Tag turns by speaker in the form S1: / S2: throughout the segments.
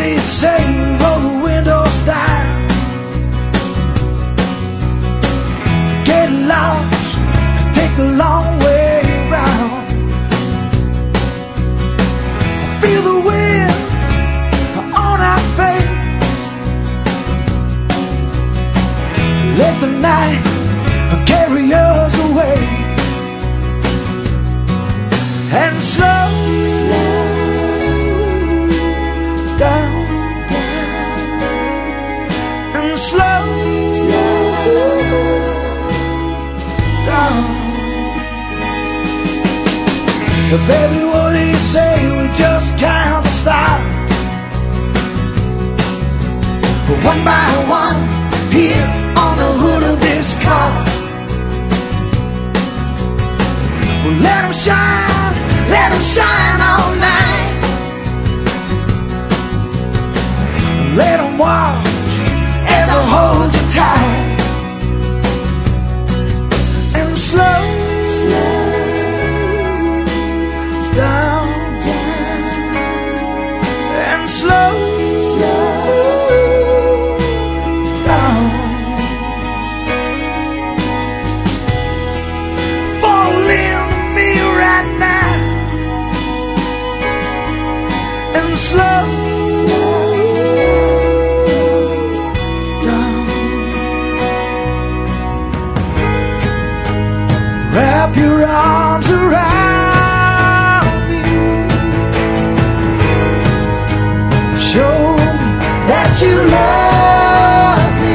S1: you say? Roll the windows down, get lost, take the long way around. Feel the wind on our face, let the night carry us away. And slow down, and slow down. Baby, what do you say we just count the stars, one by one, here on the hood of this car. Well, let them shine all night. Let them watch as I hold you tight. And slow down, and slow down. Fall in me right now, and slow down. Wrap your arms around me, show that you love me.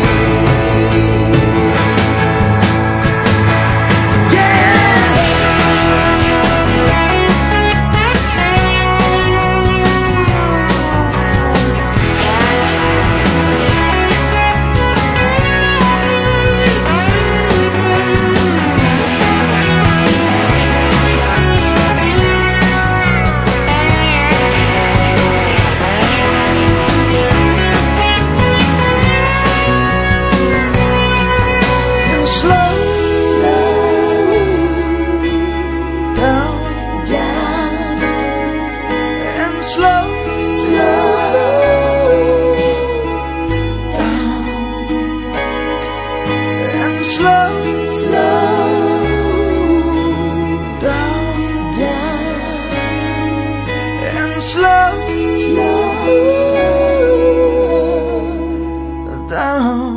S1: Slow down.